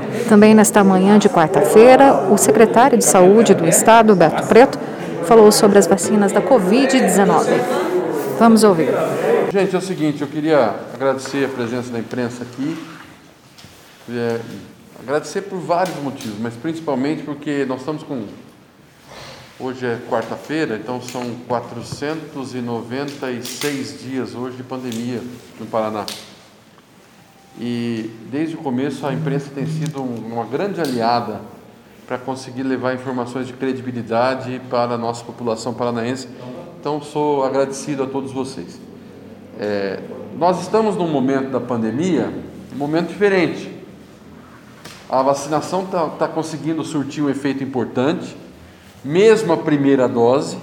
Também nesta manhã de quarta-feira, o secretário de Saúde do Estado, Beto Preto, falou sobre as vacinas da Covid-19. Vamos ouvir. Gente, é o seguinte, eu queria agradecer a presença da imprensa aqui, agradecer por vários motivos, mas principalmente porque nós estamos com... Hoje é quarta-feira, então são 496 dias hoje de pandemia no Paraná. E desde o começo a imprensa tem sido uma grande aliada para conseguir levar informações de credibilidade para a nossa população paranaense. Então sou agradecido a todos vocês. Nós estamos num momento da pandemia, um momento diferente. A vacinação está conseguindo surtir um efeito importante, mesmo a primeira dose,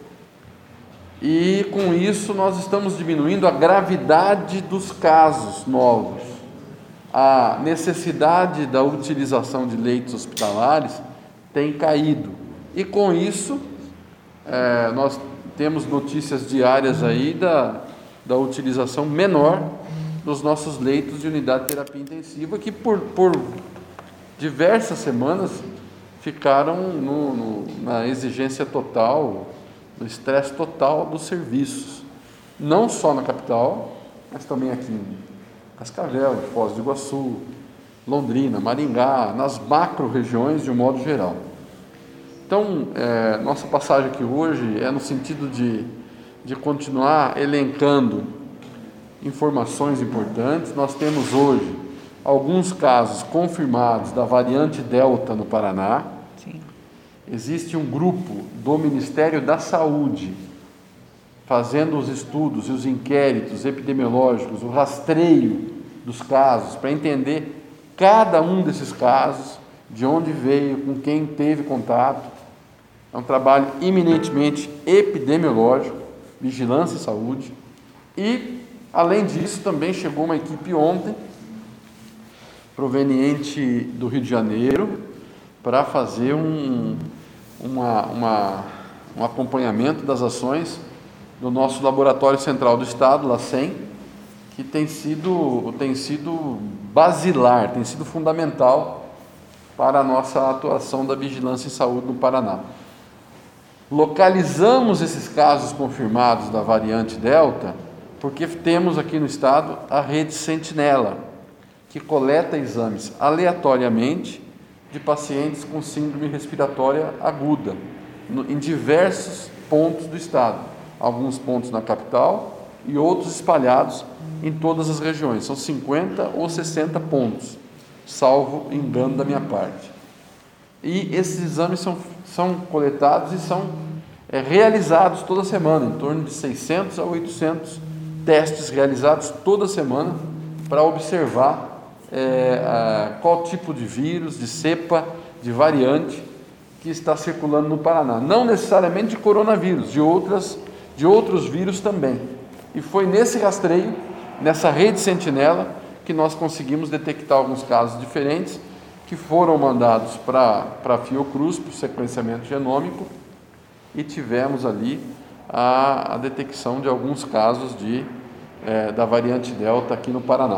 e com isso nós estamos diminuindo a gravidade dos casos novos. A necessidade da utilização de leitos hospitalares tem caído, e com isso nós temos notícias diárias aí da utilização menor dos nossos leitos de unidade de terapia intensiva, que por diversas semanas ficaram na exigência total, no estresse total dos serviços, não só na capital, mas também aqui em Cascavel, Foz do Iguaçu, Londrina, Maringá, nas macro-regiões de um modo geral. Então, nossa passagem aqui hoje é no sentido de continuar elencando informações importantes. Nós temos hoje alguns casos confirmados da variante Delta no Paraná. Sim. Existe um grupo do Ministério da Saúde fazendo os estudos e os inquéritos epidemiológicos, o rastreio dos casos, para entender cada um desses casos, de onde veio, com quem teve contato. É um trabalho eminentemente epidemiológico, vigilância e saúde. E, além disso, também chegou uma equipe ontem, proveniente do Rio de Janeiro, para fazer um acompanhamento das ações do nosso Laboratório Central do Estado, LACEN, que tem sido basilar, tem sido fundamental para a nossa atuação da vigilância em saúde no Paraná. Localizamos esses casos confirmados da variante Delta porque temos aqui no estado a rede Sentinela, que coleta exames aleatoriamente de pacientes com síndrome respiratória aguda, em diversos pontos do estado. Alguns pontos na capital e outros espalhados em todas as regiões. São 50 ou 60 pontos, salvo engano da minha parte. E esses exames são coletados e são realizados toda semana, em torno de 600 a 800 testes realizados toda semana para observar qual tipo de vírus, de cepa, de variante que está circulando no Paraná. Não necessariamente de coronavírus, de outros vírus também. E foi nesse rastreio, nessa rede Sentinela, que nós conseguimos detectar alguns casos diferentes, que foram mandados para a Fiocruz, para o sequenciamento genômico, e tivemos ali a detecção de alguns casos da variante Delta aqui no Paraná.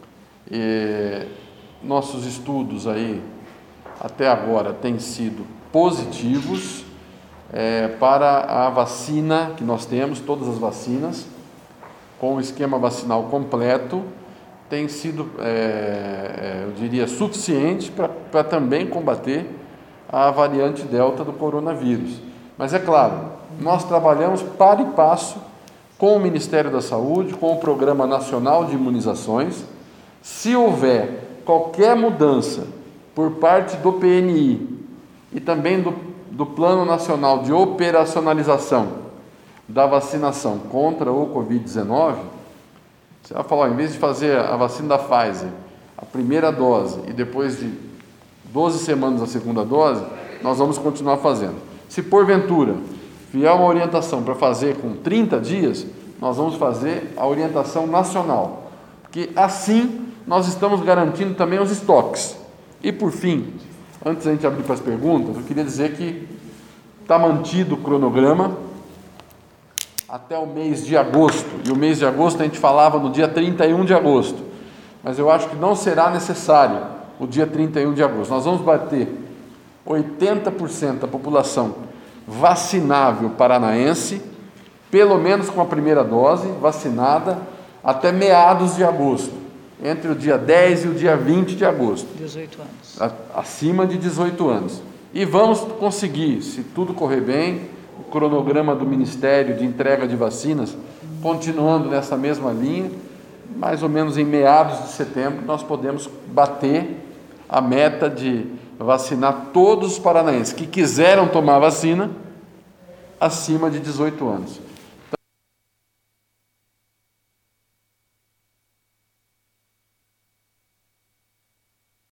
Nossos estudos aí, até agora, têm sido positivos para a vacina que nós temos, todas as vacinas, com o esquema vacinal completo, tem sido, eu diria, suficiente para também combater a variante Delta do coronavírus. Mas é claro, nós trabalhamos par e passo com o Ministério da Saúde, com o Programa Nacional de Imunizações. Se houver qualquer mudança por parte do PNI e também do Plano Nacional de Operacionalização da vacinação contra o Covid-19, você vai falar, em vez de fazer a vacina da Pfizer, a primeira dose, e depois de 12 semanas a segunda dose, nós vamos continuar fazendo. Se porventura vier uma orientação para fazer com 30 dias, nós vamos fazer a orientação nacional, porque assim nós estamos garantindo também os estoques. E por fim, antes da gente abrir para as perguntas, eu queria dizer que está mantido o cronograma até o mês de agosto, e o mês de agosto a gente falava no dia 31 de agosto, mas eu acho que não será necessário o dia 31 de agosto. Nós vamos bater 80% da população vacinável paranaense, pelo menos com a primeira dose, vacinada, até meados de agosto, entre o dia 10 e o dia 20 de agosto. 18 anos. Acima de 18 anos. E vamos conseguir, se tudo correr bem, o cronograma do Ministério de entrega de vacinas, continuando nessa mesma linha, mais ou menos em meados de setembro, nós podemos bater a meta de vacinar todos os paranaenses que quiseram tomar vacina acima de 18 anos.